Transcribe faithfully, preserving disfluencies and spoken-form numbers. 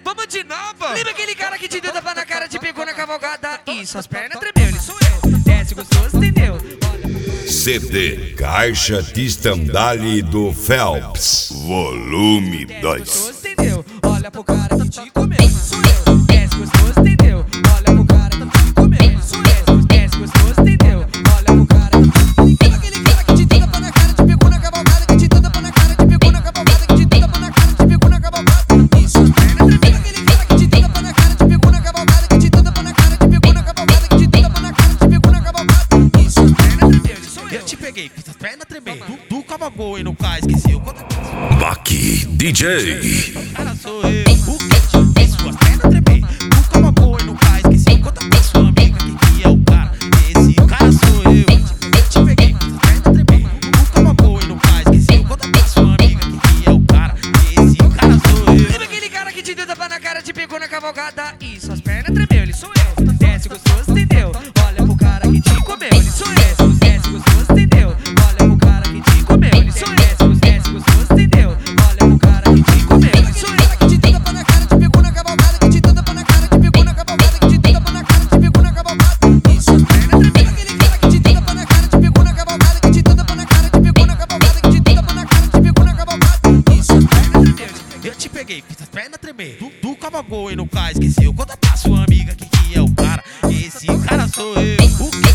Vamos de novo. Lembra aquele cara que te deu tapa na cara, te pegou na cavalgada e suas pernas tremeu? Ele sou eu. Desce gostoso, entendeu? C D Caixa de Estandale do Phelps, volume dois. Gostoso, entendeu? Olha pro cara que te comeu. Sou eu. Desce gostoso, entendeu? Olha pro cara que te comeu. Sou eu. Desce gostoso, entendeu? Olha pro cara que te comeu. Lembra aquele cara que te deu tapa na cara, te pegou na cavalgada, que te deu tapa na cara, te pegou na cavalgada, que te deu tapa na cara, te pegou na cavalgada e suas pernas tremeu? Aquele cara que te deu tapa na cara, te pegou na cavalgada, que te deu tapa na cara, te pegou na cavalgada, que te deu tapa na cara, te pegou na cavalgada e suas pernas tremeu? Eu te peguei, fiz as pernas tremer. Tu, tu cavagou e no cais, esqueceu quando Baqui D J. cara sou eu. O que te fez suas pernas tremer? Tu cavagou e no cais, esqueceu quando a sua amiga que, que é o cara. Esse cara sou eu. Eu te peguei, fiz as pernas tremer. Tu cavagou e no cais, esqueceu quando a sua amiga que, que é o cara. Esse cara sou eu. Lembra aquele cara que te deu tapa na cara, te pegou na cavalgada e suas pernas tremeu? Ele sou eu. Desce gostoso, entendeu? Olha pro cara que te comeu. Ele sou eu. Desce gostoso, entendeu? Olha pro cara que te comeu. Ele sou eu. Desce gostoso, entendeu? Olha pro cara que te comeu. Ele sou eu. Que te deu tapa na cara, te pegou na cavalgada, que te deu tapa na cara, te pegou na cavalgada, que te deu tapa na cara, te pegou na cavalgada e suas pernas tremeu? Aquele cara que te deu tapa na cara, te pegou na cavalgada, que te deu tapa na cara, te pegou na cavalgada, que te deu tapa na cara, te pegou na cavalgada e suas pernas tremeu? Eu te peguei, fiz as pernas tremer. Tu, tu cavagou e no cais, esqueceu quando a sua amiga que, que é o cara. Esse cara sou eu. O que